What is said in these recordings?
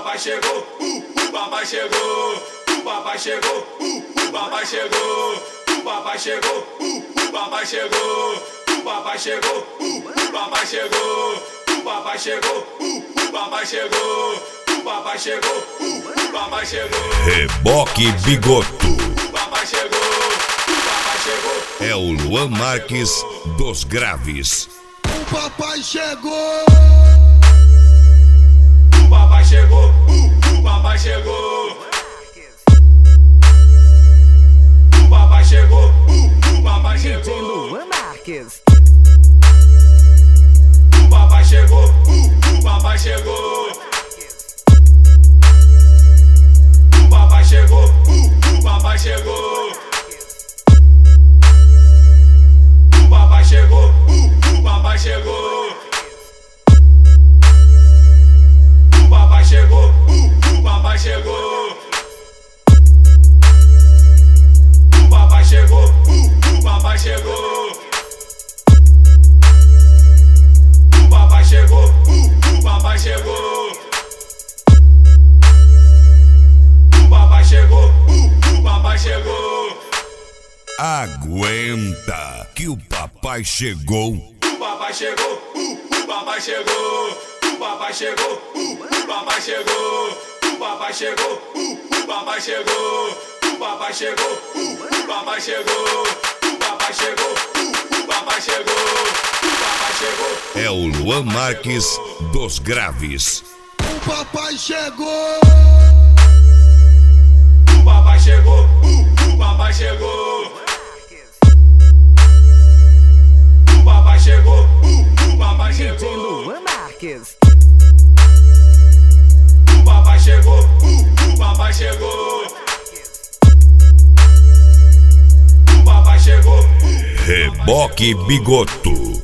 papai chegou, o papai chegou, o papai chegou, o papai chegou, o papai chegou, o papai chegou, o papai chegou, o papai chegou, o papai chegou, o papai chegou, o papai chegou, o papai chegou. Reboque Bigoto. O papai chegou, o papai chegou. É o Luan Marques dos Graves. O papai chegou. O papai chegou, o papai chegou. O papai chegou, o papai DJ chegou. Luan Marques. O papai chegou, o papai chegou. O papai chegou, o papai chegou. O papai chegou, o papai chegou. O papai chegou, o papai chegou. O papai chegou, o papai chegou. O papai chegou, o papai chegou. O papai chegou, o papai chegou. Aguenta que o papai chegou. O papai chegou, o papai chegou. O papai chegou, o papai chegou. O papai chegou, o papai chegou. O papai chegou, o papai chegou. O papai chegou, o papai chegou. O papai chegou. É o Luan Marques dos Graves. O papai chegou. O papai chegou, o papai chegou. O papai chegou, o papai DJ chegou. Luan Marques. O papai chegou, o papai chegou. O papai chegou, Reboque Bigoto.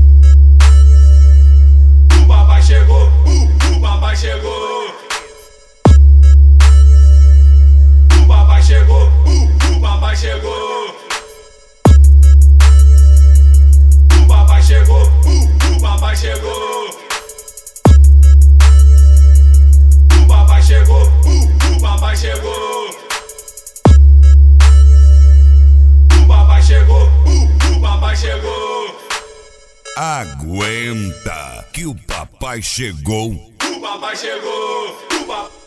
o papai chegou, o papai chegou. O papai chegou, o papai chegou. O papai chegou, o papai chegou. O papai chegou, o papai chegou. O papai chegou, o papai chegou. Aguenta que o papai chegou. O papai chegou, o papai